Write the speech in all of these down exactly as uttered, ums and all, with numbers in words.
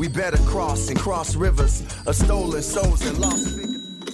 We better cross and cross rivers of stolen souls and lost figures.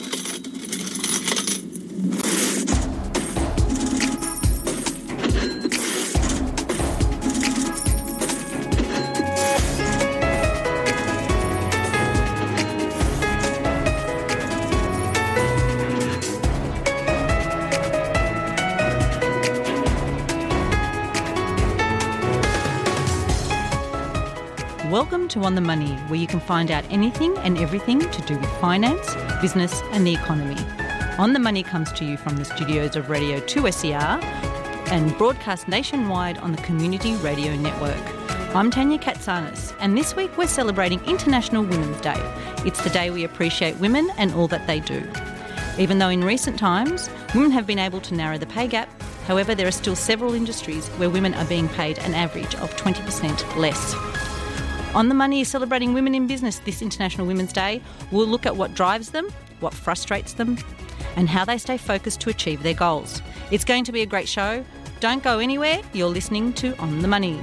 Welcome to On the Money, where you can find out anything and everything to do with finance, business and the economy. On the Money comes to you from the studios of Radio two S E R and broadcast nationwide on the Community Radio Network. I'm Tanya Katsanis, and this week we're celebrating International Women's Day. It's the day we appreciate women and all that they do. Even though in recent times, women have been able to narrow the pay gap, however, there are still several industries where women are being paid an average of twenty percent less. On the Money is celebrating women in business this International Women's Day. We'll look at what drives them, what frustrates them, and how they stay focused to achieve their goals. It's going to be a great show. Don't go anywhere. You're listening to On the Money.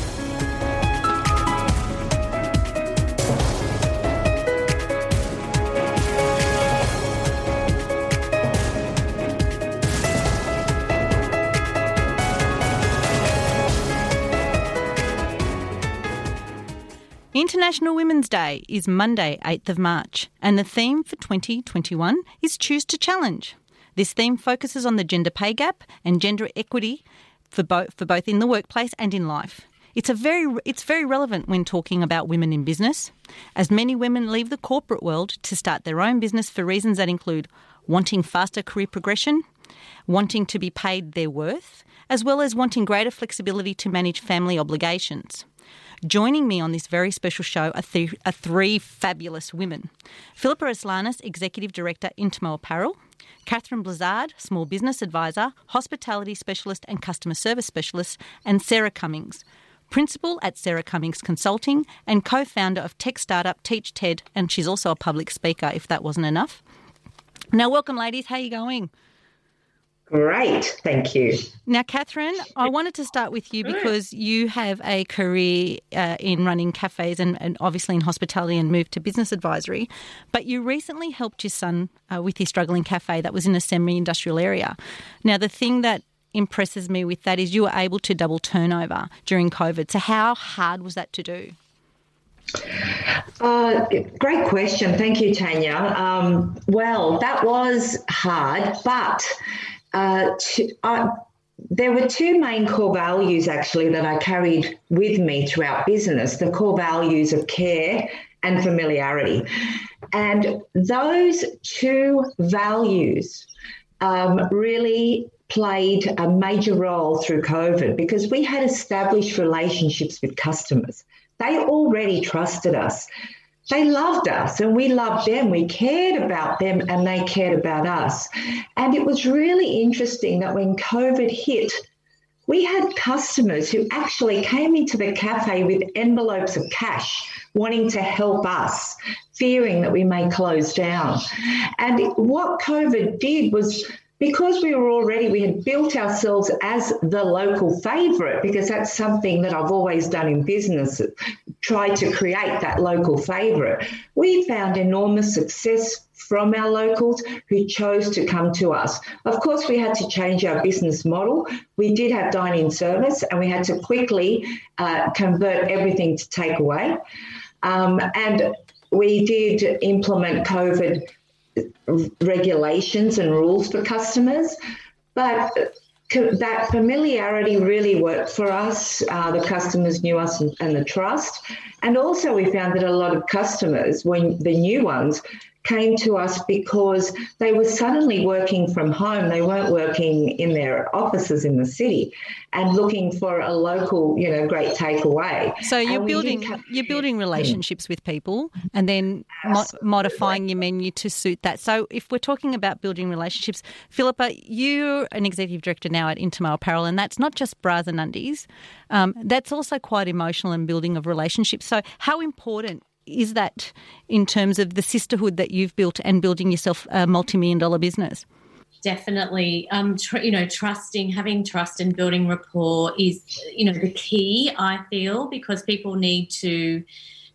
International Women's Day is Monday, eighth of March, and the theme for twenty twenty-one is Choose to Challenge. This theme focuses on the gender pay gap and gender equity for both, for both in the workplace and in life. It's a very it's very relevant when talking about women in business, as many women leave the corporate world to start their own business for reasons that include wanting faster career progression, wanting to be paid their worth, as well as wanting greater flexibility to manage family obligations. Joining me on this very special show are, th- are three fabulous women. Philippa Aslanis, Executive Director, Intimo Apparel. Catherine Blizzard, Small Business Advisor, Hospitality Specialist and Customer Service Specialist. And Sarah Cummings, Principal at Sarah Cummings Consulting and co-founder of tech startup Teach TED, and she's also a public speaker, if that wasn't enough. Now, welcome, ladies. How are you going? Great, thank you. Now, Catherine, I wanted to start with you because you have a career uh, in running cafes and, and obviously in hospitality and moved to business advisory, but you recently helped your son uh, with his struggling cafe that was in a semi-industrial area. Now, the thing that impresses me with that is you were able to double turnover during COVID. So how hard was that to do? Uh, great question. Thank you, Tanya. Um, well, that was hard, but Uh, to, uh, there were two main core values actually that I carried with me throughout business, the core values of care and familiarity. And those two values um, really played a major role through COVID because we had established relationships with customers. They already trusted us. They loved us and we loved them. We cared about them and they cared about us. And it was really interesting that when COVID hit, we had customers who actually came into the cafe with envelopes of cash wanting to help us, fearing that we may close down. And what COVID did was, because we were already, we had built ourselves as the local favourite, because that's something that I've always done in business, tried to create that local favourite. We found enormous success from our locals who chose to come to us. Of course, we had to change our business model. We did have dine-in service and we had to quickly uh, convert everything to takeaway. Um, and we did implement COVID regulations and rules for customers, but that familiarity really worked for us. Uh, the customers knew us and, and the trust. And also we found that a lot of customers, when the new ones, came to us because they were suddenly working from home. They weren't working in their offices in the city and looking for a local, you know, great takeaway. So you're building come- you're building relationships with people and then mo- modifying your menu to suit that. So if we're talking about building relationships, Philippa, you're an executive director now at Intimo Apparel, and that's not just bras and undies. Um, that's also quite emotional and building of relationships. So how important is that in terms of the sisterhood that you've built and building yourself a multi-million dollar business? Definitely. Um, tr- you know, trusting, having trust and building rapport is, you know, the key, I feel, because people need to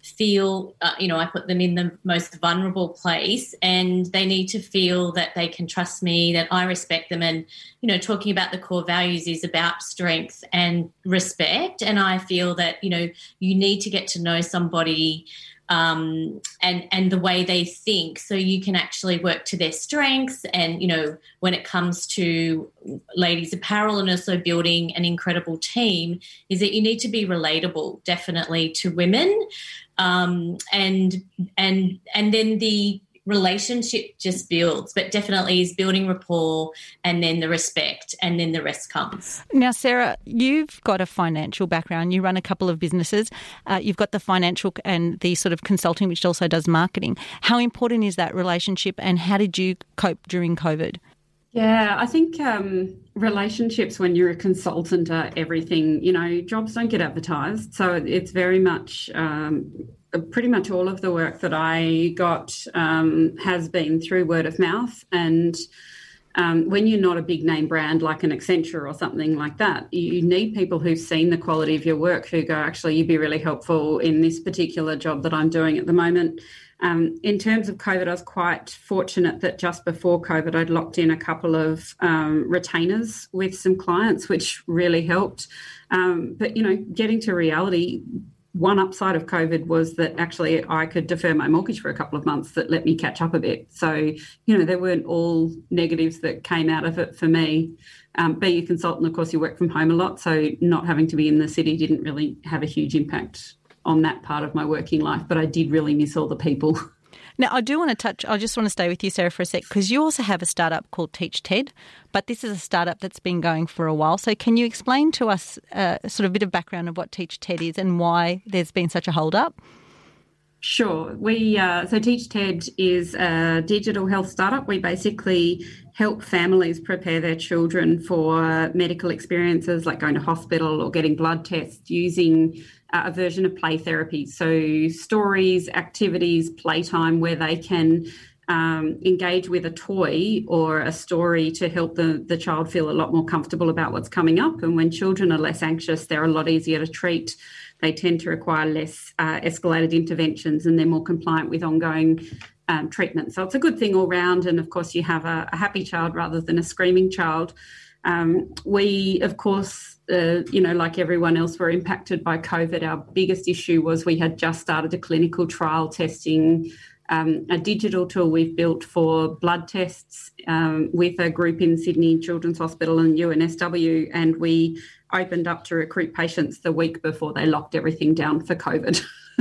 feel, uh, you know, I put them in the most vulnerable place, and they need to feel that they can trust me, that I respect them. And, you know, talking about the core values is about strength and respect. And I feel that, you know, you need to get to know somebody um, and, and the way they think, so you can actually work to their strengths. And, you know, when it comes to ladies apparel and also building an incredible team, is that you need to be relatable, definitely, to women. Um, and, and, and then the relationship just builds, but definitely is building rapport, and then the respect, and then the rest comes. Now, Sarah, you've got a financial background. You run a couple of businesses. Uh, you've got the financial and the sort of consulting, which also does marketing. How important is that relationship, and how did you cope during COVID? Yeah, I think um, relationships when you're a consultant are everything. You know, jobs don't get advertised, so it's very much um, pretty much all of the work that I got um, has been through word of mouth. And um, when you're not a big name brand like an Accenture or something like that, you need people who've seen the quality of your work who go, actually, you'd be really helpful in this particular job that I'm doing at the moment. Um, in terms of COVID, I was quite fortunate that just before COVID, I'd locked in a couple of um, retainers with some clients, which really helped. Um, but, you know, getting to reality, one upside of COVID was that actually I could defer my mortgage for a couple of months that let me catch up a bit. So, you know, there weren't all negatives that came out of it for me. Um, being a consultant, of course, you work from home a lot, so not having to be in the city didn't really have a huge impact on that part of my working life, but I did really miss all the people. Now, I do want to touch, I just want to stay with you, Sarah, for a sec, because you also have a startup called Teach TED, but this is a startup that's been going for a while. So can you explain to us uh, sort of a bit of background of what Teach TED is and why there's been such a hold-up? Sure. We uh, so Teach TED is a digital health startup. We basically help families prepare their children for medical experiences like going to hospital or getting blood tests using uh, a version of play therapy. So stories, activities, playtime where they can um, engage with a toy or a story to help the, the child feel a lot more comfortable about what's coming up. And when children are less anxious, they're a lot easier to treat. They tend to require less uh, escalated interventions, and they're more compliant with ongoing um, treatment. So it's a good thing all round. And, of course, you have a, a happy child rather than a screaming child. Um, we, of course, uh, you know, like everyone else, were impacted by COVID. Our biggest issue was we had just started a clinical trial testing um, a digital tool we've built for blood tests um, with a group in Sydney Children's Hospital and U N S W, and we opened up to recruit patients the week before they locked everything down for COVID.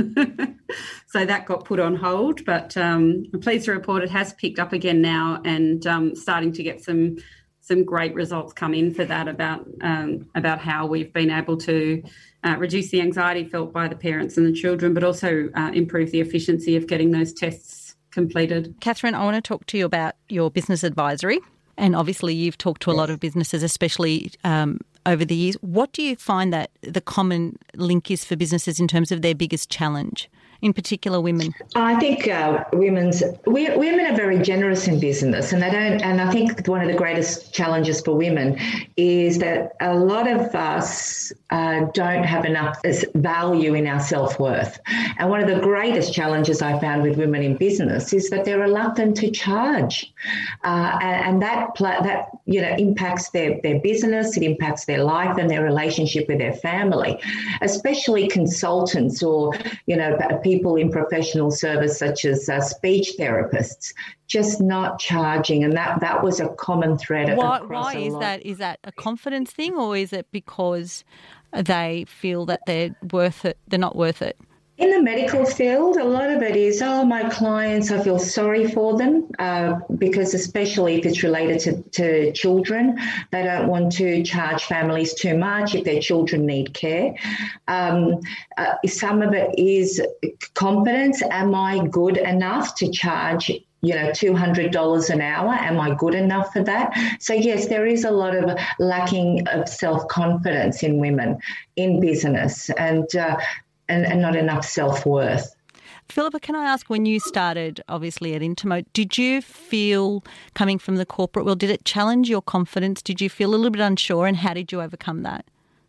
So that got put on hold, but um, I'm pleased to report it has picked up again now, and um, starting to get some some great results come in for that about um, about how we've been able to uh, reduce the anxiety felt by the parents and the children, but also uh, improve the efficiency of getting those tests completed. Catherine, I want to talk to you about your business advisory, and obviously you've talked to a lot of businesses, especially um, over the years. What do you find that the common link is for businesses in terms of their biggest challenge? In particular, women? I think uh, women's we, women are very generous in business, and they don't. And I think one of the greatest challenges for women is that a lot of us uh, don't have enough value in our self-worth. And one of the greatest challenges I found with women in business is that they're reluctant to charge, uh, and, and that that you know impacts their their business. It impacts their life and their relationship with their family, especially consultants or you know. people in professional service such as uh, speech therapists just not charging, and that that was a common thread. Why, across why a is lot. that? Is that a confidence thing, or is it because they feel that they're worth it? They're not worth it. In the medical field, a lot of it is, oh, my clients, I feel sorry for them uh, because especially if it's related to, to children, they don't want to charge families too much if their children need care. Um, uh, some of it is confidence. Am I good enough to charge you know, two hundred dollars an hour? Am I good enough for that? So, yes, there is a lot of lacking of self-confidence in women in business, and uh, And, and not enough self-worth. Philippa, can I ask, when you started, obviously, at Intimo, did you feel, coming from the corporate world, did it challenge your confidence? Did you feel a little bit unsure, and how did you overcome that?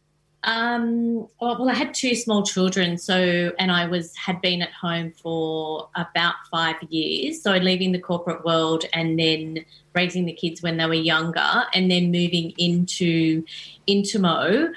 Um, well, well, I had two small children, so and I was had been at home for about five years. So leaving the corporate world and then raising the kids when they were younger, and then moving into Intimo,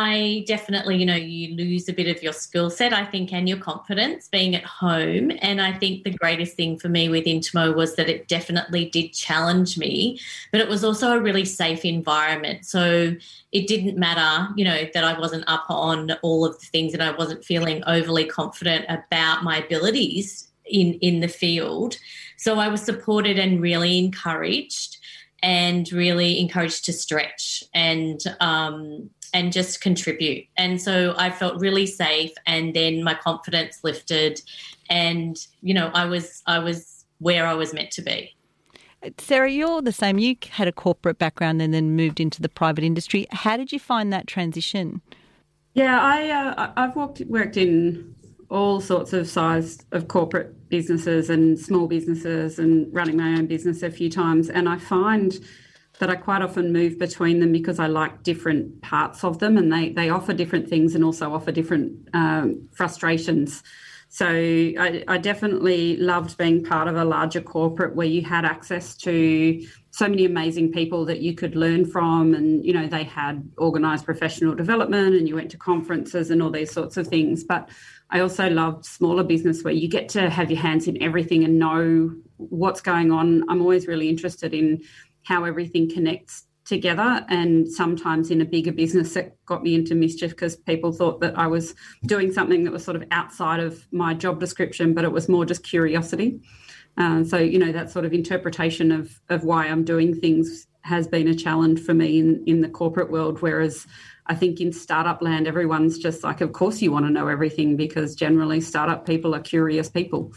I definitely, you know, you lose a bit of your skill set, I think, and your confidence being at home. And I think the greatest thing for me with Intimo was that it definitely did challenge me, but it was also a really safe environment. So it didn't matter, you know, that I wasn't up on all of the things and I wasn't feeling overly confident about my abilities in, in the field. So I was supported and really encouraged and really encouraged to stretch and um, and just contribute. And so I felt really safe, and then my confidence lifted, and, you know, I was I was where I was meant to be. Sarah, you're the same. You had a corporate background and then moved into the private industry. How did you find that transition? Yeah, I, uh, I've worked, worked in all sorts of size of corporate businesses and small businesses and running my own business a few times. And I find that I quite often move between them because I like different parts of them, and they, they offer different things and also offer different um, frustrations. So I, I definitely loved being part of a larger corporate where you had access to so many amazing people that you could learn from, and, you know, they had organised professional development and you went to conferences and all these sorts of things. But I also loved smaller business where you get to have your hands in everything and know what's going on. I'm always really interested in how everything connects together, and sometimes in a bigger business it got me into mischief because people thought that I was doing something that was sort of outside of my job description, but it was more just curiosity. Uh, so, you know, that sort of interpretation of, of why I'm doing things has been a challenge for me in, in the corporate world, whereas I think in startup land, everyone's just like, of course you want to know everything, because generally startup people are curious people.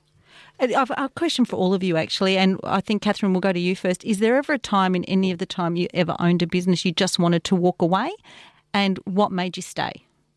I've a question for all of you, actually, and I think, Catherine, we'll go to you first. Is there ever a time in any of the time you ever owned a business you just wanted to walk away, and what made you stay?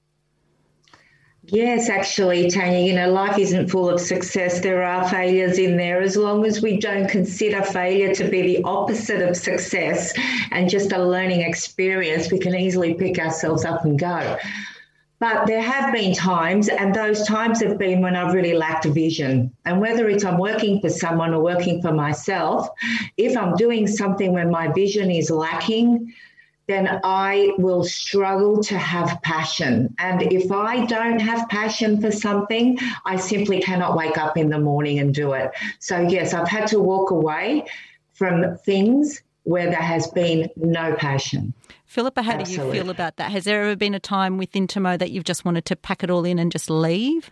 Yes, actually, Tanya, you know, life isn't full of success. There are failures in there. As long as we don't consider failure to be the opposite of success and just a learning experience, we can easily pick ourselves up and go. But there have been times, and those times have been when I've really lacked vision. And whether it's I'm working for someone or working for myself, if I'm doing something when my vision is lacking, then I will struggle to have passion. And if I don't have passion for something, I simply cannot wake up in the morning and do it. So, yes, I've had to walk away from things where there has been no passion. Philippa, how Absolutely. do you feel about that? Has there ever been a time with Intimo that you've just wanted to pack it all in and just leave?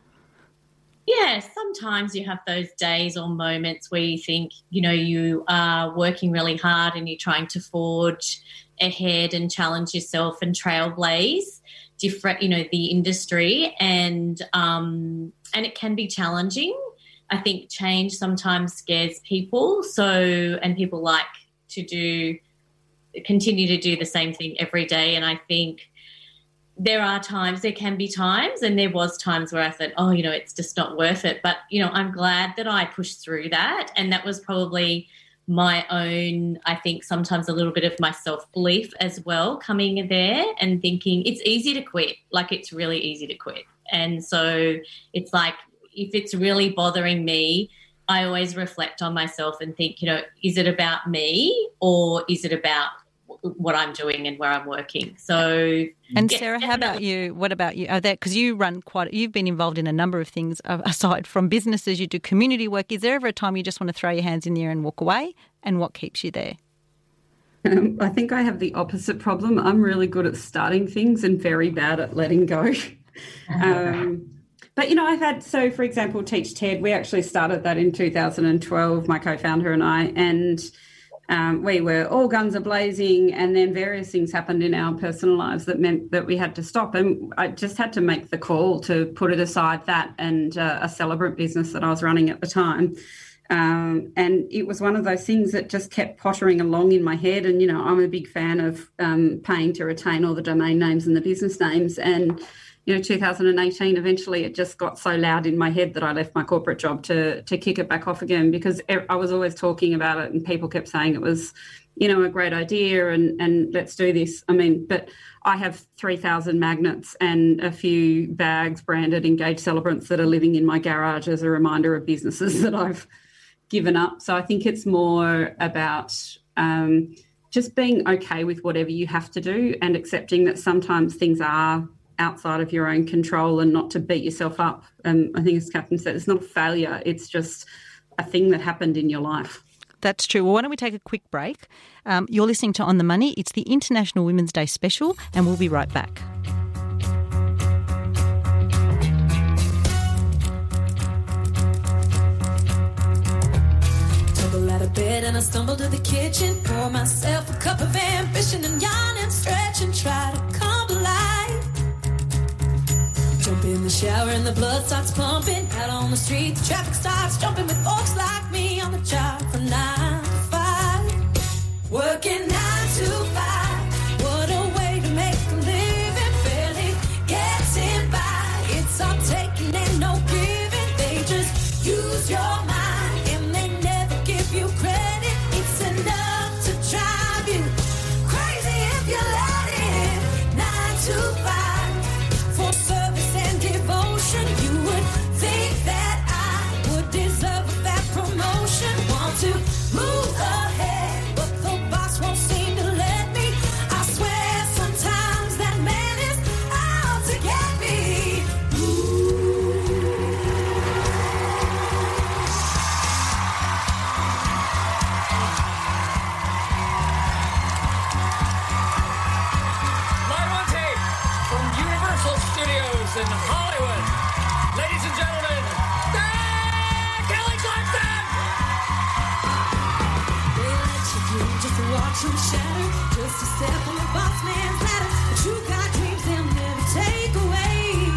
Yeah, sometimes you have those days or moments where you think, you know, you are working really hard and you're trying to forge ahead and challenge yourself and trailblaze different, you know, the industry, and um, and it can be challenging. I think change sometimes scares people, so and people like to do continue to do the same thing every day, and I think there are times, there can be times, and there was times where I thought, oh, you know, it's just not worth it. But, you know, I'm glad that I pushed through that, and that was probably my own, I think sometimes a little bit of my self-belief as well, coming there and thinking it's easy to quit, like it's really easy to quit. And so it's like, if it's really bothering me, I always reflect on myself and think, you know, is it about me or is it about what I'm doing and where I'm working? So, and yeah, Sarah, definitely. how about you? What about you? Are there, because you run quite, you've been involved in a number of things aside from businesses. You do community work. Is there ever a time you just want to throw your hands in there and walk away? And what keeps you there? Um, I think I have the opposite problem. I'm really good at starting things and very bad at letting go. um, but, you know, I've had, so for example, Teach TED, we actually started that in two thousand twelve, my co-founder and I, and Um, we were all guns a-blazing, and then various things happened in our personal lives that meant that we had to stop. And I just had to make the call to put it aside, that and uh, a celebrant business that I was running at the time. Um, and it was one of those things that just kept pottering along in my head. And, you know, I'm a big fan of um, paying to retain all the domain names and the business names. And you know, two thousand eighteen, eventually it just got so loud in my head that I left my corporate job to to kick it back off again, because I was always talking about it and people kept saying it was, you know, a great idea and, and let's do this. I mean, but I have three thousand magnets and a few bags branded Engage Celebrants that are living in my garage as a reminder of businesses that I've given up. So I think it's more about um, just being okay with whatever you have to do and accepting that sometimes things are outside of your own control and not to beat yourself up. And I think, as Catherine said, it's not a failure. It's just a thing that happened in your life. That's true. Well, why don't we take a quick break? Um, you're listening to On the Money. It's the International Women's Day special, and we'll be right back. Tumble out of bed and I stumble to the kitchen, pour myself a cup of ambition and yawn and stretch and try to come to life. Jump in the shower and the blood starts pumping. Out on the street, the traffic starts jumping with folks like me on the job from nine to five. Working nine to five. What a way to make a living. Barely getting by. It's all taking and no giving. They just use your mind and they never give you credit. It's enough to drive you crazy if you let it. Nine to five. For service and devotion, you would think that I would deserve that promotion. Want to move ahead, but the boss won't seem to let me. I swear sometimes that man is out to get me. Live on tape from Universal Studios in Hollywood. Ladies and gentlemen, Kelly Clarkson! They let you do just to watch them shatter, just to step on the boss man's ladder. But you got dreams they'll never take away.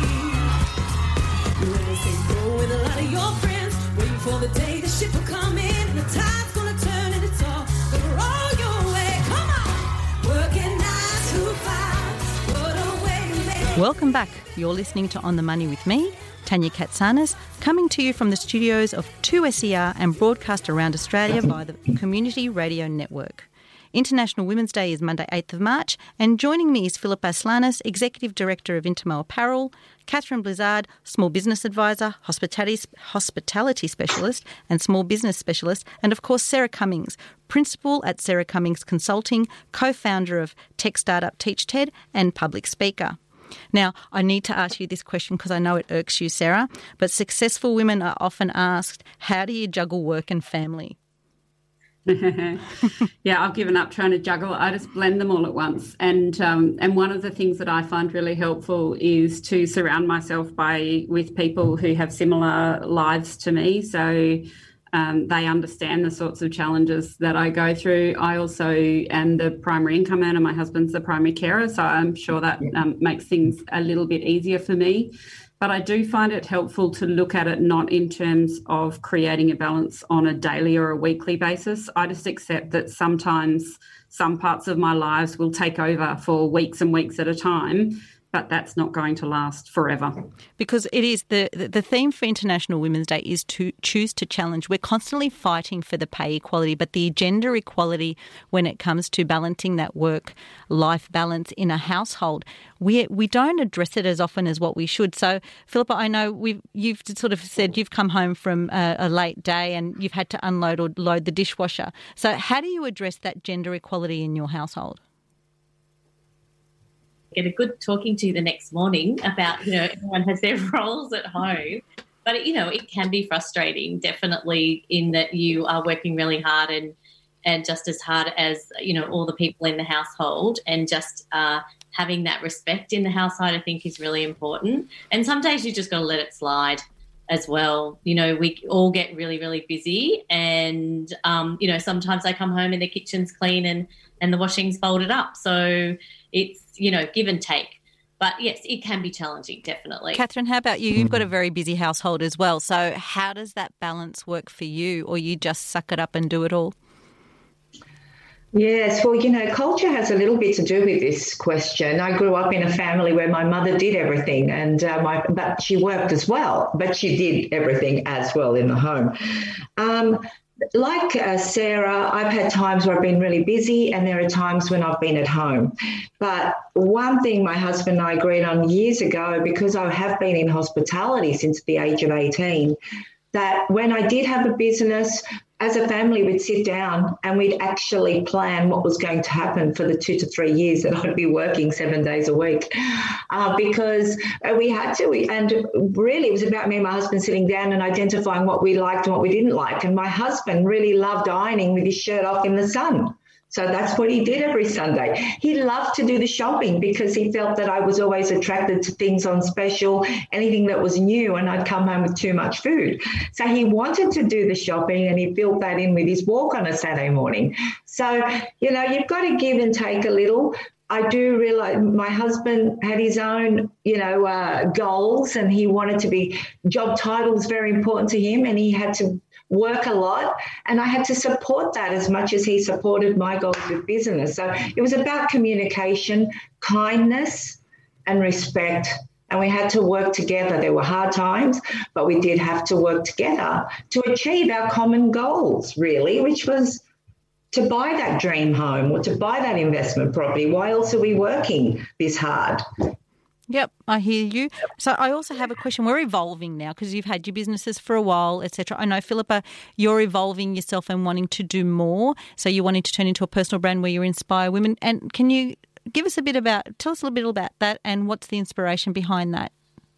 You ready to say go with a lot of your friends, waiting for the day the ship will come in and the tide's gonna turn and it's all gonna roll your way. Come on, working nine to five. What a way to make. Welcome back. You're listening to On the Money with me, Tanya Katsanis, coming to you from the studios of two S E R and broadcast around Australia by the Community Radio Network. International Women's Day is Monday, eighth of March, and joining me is Philippa Slanis, Executive Director of Intimo Apparel, Catherine Blizzard, Small Business Advisor, Hospitality, Hospitality Specialist and Small Business Specialist, and of course Sarah Cummings, Principal at Sarah Cummings Consulting, co-founder of tech startup TeachTed and public speaker. Now, I need to ask you this question because I know it irks you, Sarah, but successful women are often asked, how do you juggle work and family? Yeah, I've given up trying to juggle. I just blend them all at once. And um, and one of the things that I find really helpful is to surround myself by with people who have similar lives to me. So um, they understand the sorts of challenges that I go through. I also am the primary income earner. My husband's the primary carer, so I'm sure that um, makes things a little bit easier for me. But I do find it helpful to look at it not in terms of creating a balance on a daily or a weekly basis. I just accept that sometimes some parts of my lives will take over for weeks and weeks at a time, but that's not going to last forever. Because it is the the theme for International Women's Day is to choose to challenge. We're constantly fighting for the pay equality, but the gender equality when it comes to balancing that work-life balance in a household, we we don't address it as often as what we should. So, Philippa, I know we've you've sort of said you've come home from a, a late day and you've had to unload or load the dishwasher. So how do you address that gender equality in your household? Get a good talking to the next morning about, you know, everyone has their roles at home. But, you know, it can be frustrating, definitely, in that you are working really hard and and just as hard as, you know, all the people in the household, and just uh, having that respect in the household, I think, is really important. And some days you just got to let it slide as well. You know, we all get really, really busy and, um, you know, sometimes I come home and the kitchen's clean and, and the washing's folded up. So it's, you know, give and take. But, yes, it can be challenging, definitely. Catherine, how about you? You've got a very busy household as well. So how does that balance work for you, or you just suck it up and do it all? Yes, well, you know, culture has a little bit to do with this question. I grew up in a family where my mother did everything, and uh, my but she worked as well, but she did everything as well in the home. Um, like uh, Sarah, I've had times where I've been really busy, and there are times when I've been at home. But one thing my husband and I agreed on years ago, because I have been in hospitality since the age of eighteen, that when I did have a business, as a family, we'd sit down and we'd actually plan what was going to happen for the two to three years that I'd be working seven days a week, uh, because we had to. And really, it was about me and my husband sitting down and identifying what we liked and what we didn't like. And my husband really loved ironing with his shirt off in the sun. So that's what he did every Sunday. He loved to do the shopping because he felt that I was always attracted to things on special, anything that was new, and I'd come home with too much food. So he wanted to do the shopping, and he built that in with his walk on a Saturday morning. So, you know, you've got to give and take a little. I do realize my husband had his own, you know, uh, goals, and he wanted to be, job title was very important to him, and he had to work a lot, and I had to support that as much as he supported my goals with business. So it was about communication, kindness, and respect, and we had to work together. There were hard times, but we did have to work together to achieve our common goals, really, which was to buy that dream home or to buy that investment property. Why else are we working this hard? Yep, I hear you. So I also have a question. We're evolving now because you've had your businesses for a while, et cetera. I know, Philippa, you're evolving yourself and wanting to do more. So you're wanting to turn into a personal brand where you inspire women. And can you give us a bit about, tell us a little bit about that and what's the inspiration behind that?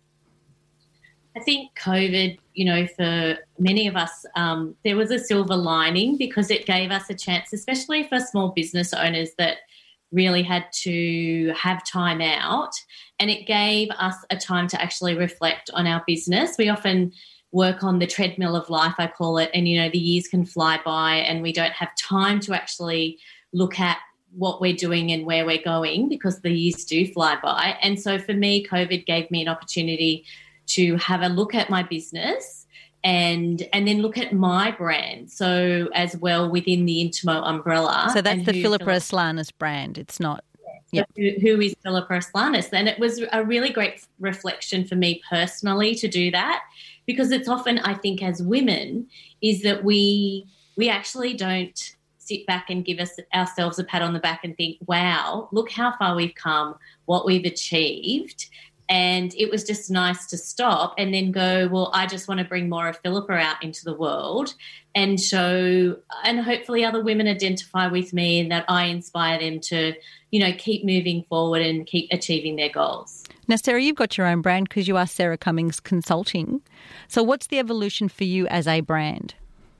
I think COVID, you know, for many of us, um, there was a silver lining because it gave us a chance, especially for small business owners that really had to have time out, and it gave us a time to actually reflect on our business. We often work on the treadmill of life, I call it, and, you know, the years can fly by and we don't have time to actually look at what we're doing and where we're going because the years do fly by. And so for me, COVID gave me an opportunity to have a look at my business and and then look at my brand, so as well within the Intimo umbrella. So that's the Philippa Philippa Aslanis brand. It's not, yeah. So who, who is Philippa Aslanis? And it was a really great reflection for me personally to do that, because it's often, I think, as women, is that we we actually don't sit back and give us ourselves a pat on the back and think, wow, look how far we've come, what we've achieved. And it was just nice to stop and then go, well, I just want to bring more of Philippa out into the world and show, and hopefully other women identify with me and that I inspire them to, you know, keep moving forward and keep achieving their goals. Now, Sarah, you've got your own brand because you are Sarah Cummings Consulting. So what's the evolution for you as a brand?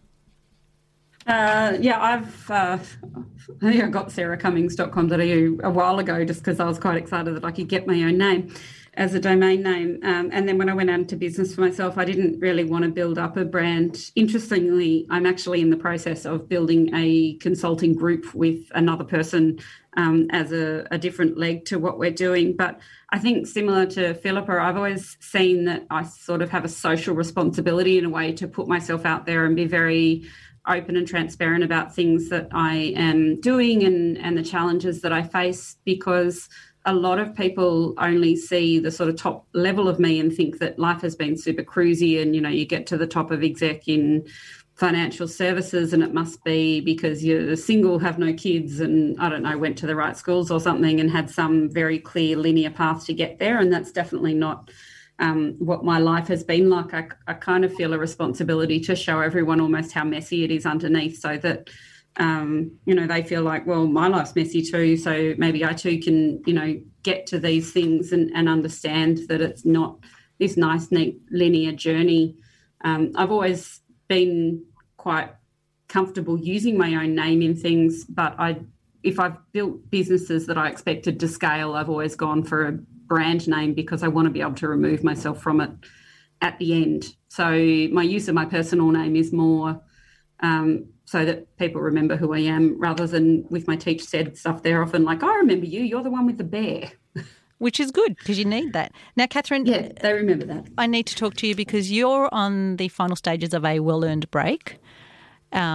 Uh, yeah, I've uh, I think I got sarah cummings dot com dot a u a while ago just because I was quite excited that I could get my own name as a domain name. Um, and then when I went out into business for myself, I didn't really want to build up a brand. Interestingly, I'm actually in the process of building a consulting group with another person um, as a, a different leg to what we're doing. But I think similar to Philippa, I've always seen that I sort of have a social responsibility in a way to put myself out there and be very open and transparent about things that I am doing and, and the challenges that I face, because a lot of people only see the sort of top level of me and think that life has been super cruisy and, you know, you get to the top of exec in financial services and it must be because you're single, have no kids and, I don't know, went to the right schools or something and had some very clear linear path to get there. And that's definitely not Um, what my life has been like. I, I kind of feel a responsibility to show everyone almost how messy it is underneath so that, um, you know, they feel like, well, my life's messy too, so maybe I too can, you know, get to these things and, and understand that it's not this nice, neat, linear journey. Um, I've always been quite comfortable using my own name in things, but I, if I've built businesses that I expected to scale, I've always gone for a brand name because I want to be able to remove myself from it at the end. So my use of my personal name is more um, so that people remember who I am, rather than with my Teach Said stuff. They're often like, I remember you, you're the one with the bear. Which is good because you need that. Now, Catherine. Yeah, they remember that. I need to talk to you because you're on the final stages of a well-earned break. Um,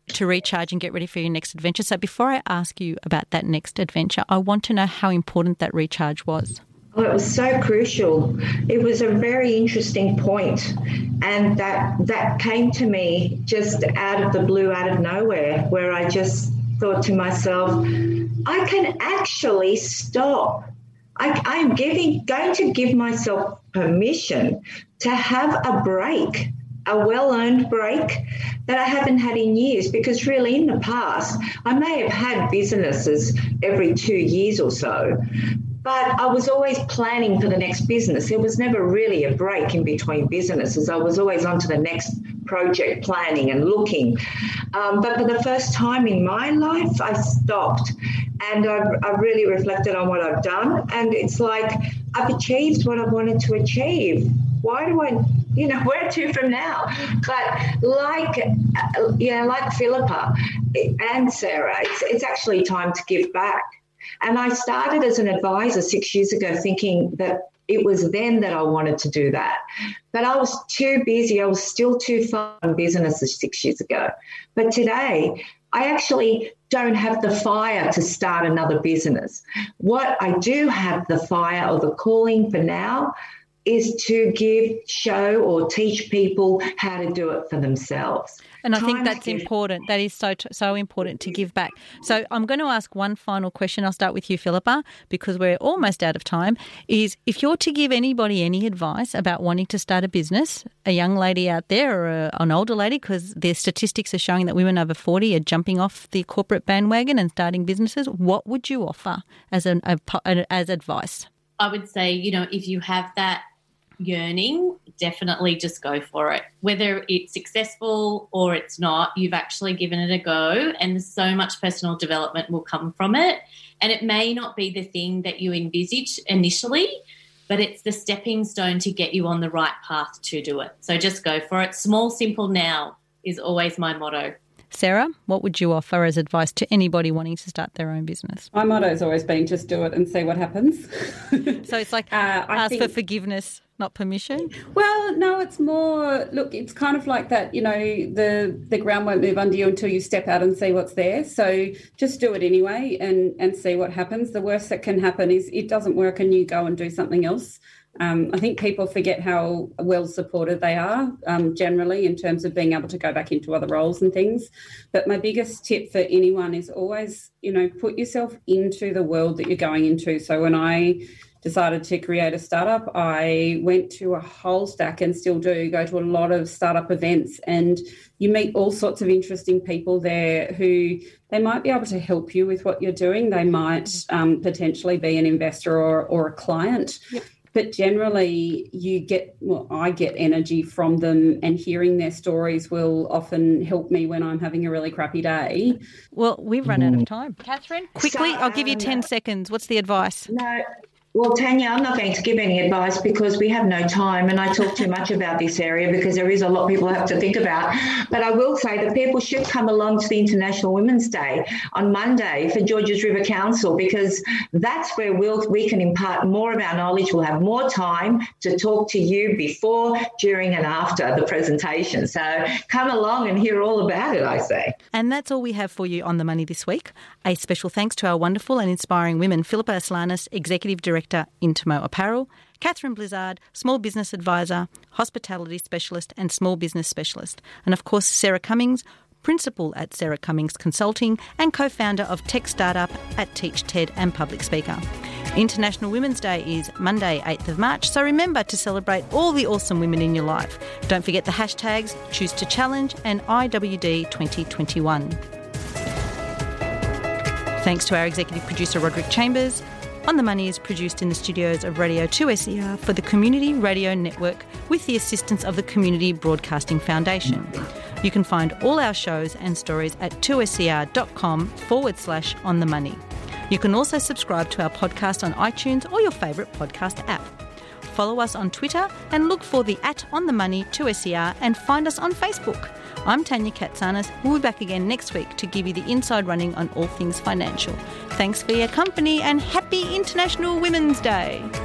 to recharge and get ready for your next adventure. So before I ask you about that next adventure, I want to know how important that recharge was. Oh, it was so crucial. It was a very interesting point, and that that came to me just out of the blue, out of nowhere, where I just thought to myself, I can actually stop. I, I'm giving, going to give myself permission to have a break, a well-earned break that I haven't had in years, because really in the past, I may have had businesses every two years or so, but I was always planning for the next business. There was never really a break in between businesses. I was always on to the next project, planning and looking. Um, but for the first time in my life, I stopped and I've, I've really reflected on what I've done. And it's like I've achieved what I wanted to achieve. Why do I, you know, where to from now? But like, yeah, like Philippa and Sarah, it's, it's actually time to give back. And I started as an advisor six years ago thinking that it was then that I wanted to do that. But I was too busy. I was still too far in business six years ago. But today, I actually don't have the fire to start another business. What I do have the fire or the calling for now is to give, show or teach people how to do it for themselves. And I think that's important. That is so so important to give back. So I'm going to ask one final question. I'll start with you, Philippa, because we're almost out of time, is if you're to give anybody any advice about wanting to start a business, a young lady out there or a, an older lady, because the statistics are showing that women over forty are jumping off the corporate bandwagon and starting businesses, what would you offer as an a, as advice? I would say, you know, if you have that yearning, definitely just go for it. Whether it's successful or it's not, you've actually given it a go, and so much personal development will come from it. And it may not be the thing that you envisage initially, but it's the stepping stone to get you on the right path to do it. So just go for it. Small, simple now is always my motto. Sarah, what would you offer as advice to anybody wanting to start their own business? My motto has always been just do it and see what happens. So it's like uh, ask think, for forgiveness, not permission? Well, no, it's more, look, it's kind of like that, you know, the, the ground won't move under you until you step out and see what's there. So just do it anyway and, and see what happens. The worst that can happen is it doesn't work and you go and do something else. Um, I think people forget how well supported they are um, generally in terms of being able to go back into other roles and things. But my biggest tip for anyone is always, you know, put yourself into the world that you're going into. So when I decided to create a startup, I went to a whole stack and still do go to a lot of startup events, and you meet all sorts of interesting people there who they might be able to help you with what you're doing. They might um, potentially be an investor or, or a client. Yep. But generally you get, well, I get energy from them, and hearing their stories will often help me when I'm having a really crappy day. Well, we've run out of time. Catherine, quickly, so, I'll give you ten um, seconds. What's the advice? No. Well, Tanya, I'm not going to give any advice because we have no time, and I talk too much about this area because there is a lot people have to think about. But I will say that people should come along to the International Women's Day on Monday for Georges River Council, because that's where we'll, we can impart more of our knowledge. We'll have more time to talk to you before, during and after the presentation. So come along and hear all about it, I say. And that's all we have for you on The Money this week. A special thanks to our wonderful and inspiring women, Philippa Aslanis, Executive Director, Intimo Apparel, Catherine Blizzard, Small Business Advisor, Hospitality Specialist and Small Business Specialist, and of course Sarah Cummings, Principal at Sarah Cummings Consulting and co-founder of tech startup at Teach TED and public speaker. International Women's Day is Monday, eighth of March, so remember to celebrate all the awesome women in your life. Don't forget the hashtags Choose to Challenge and I W D twenty twenty-one. Thanks to our executive producer Roderick Chambers. On the Money is produced in the studios of Radio two S E R for the Community Radio Network with the assistance of the Community Broadcasting Foundation. You can find all our shows and stories at two S E R dot com forward slash on the money. You can also subscribe to our podcast on iTunes or your favourite podcast app. Follow us on Twitter and look for the at On The Money two S E R and find us on Facebook. I'm Tanya Katsanis. We'll be back again next week to give you the inside running on all things financial. Thanks for your company and happy International Women's Day.